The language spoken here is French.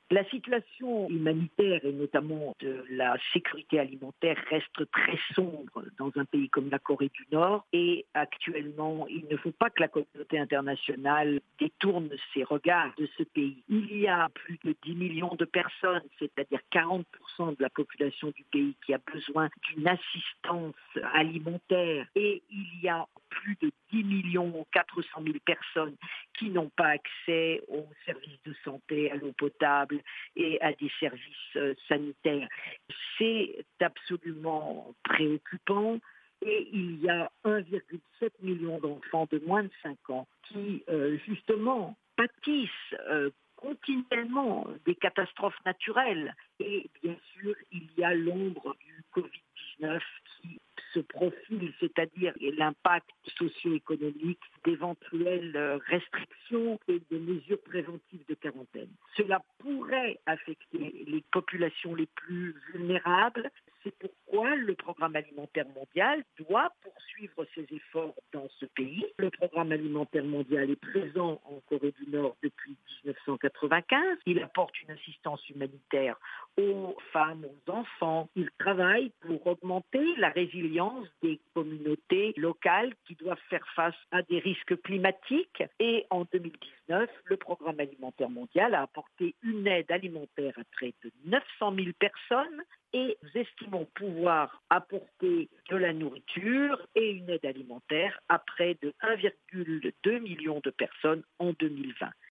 La situation humanitaire et notamment de la sécurité alimentaire reste très sombre dans un pays comme la Corée du Nord et actuellement, il ne faut pas que la communauté internationale détourne ses regards de ce pays. Il y a plus de 10 millions de personnes, c'est-à-dire 40% de la population du pays qui a besoin d'une assistance alimentaire et il y a plus de 10 millions 400 000 personnes qui n'ont pas accès aux services de santé, à l'eau potable et à des services sanitaires. C'est absolument préoccupant et il y a 1,7 million d'enfants de moins de 5 ans qui, justement, pâtissent continuellement des catastrophes naturelles. Et bien sûr, il y a l'ombre du Covid-19 qui se profile, c'est-à-dire l'impact socio-économique d'éventuelles restrictions et de mesures préventives de quarantaine. Cela pourrait affecter les populations les plus vulnérables. C'est pourquoi le programme alimentaire mondial doit poursuivre ses efforts dans ce pays. Le programme alimentaire mondial est présent en Corée du Nord depuis 1995. Il apporte une assistance humanitaire aux femmes, aux enfants. Il travaille pour augmenter la résilience des communautés locales qui doivent faire face à des risques climatiques. Et en 2019, le programme alimentaire mondial a apporté une aide alimentaire à près de 900 000 personnes et nous estimons pouvoir apporter de la nourriture et une aide alimentaire à près de 1,2 million de personnes en 2020.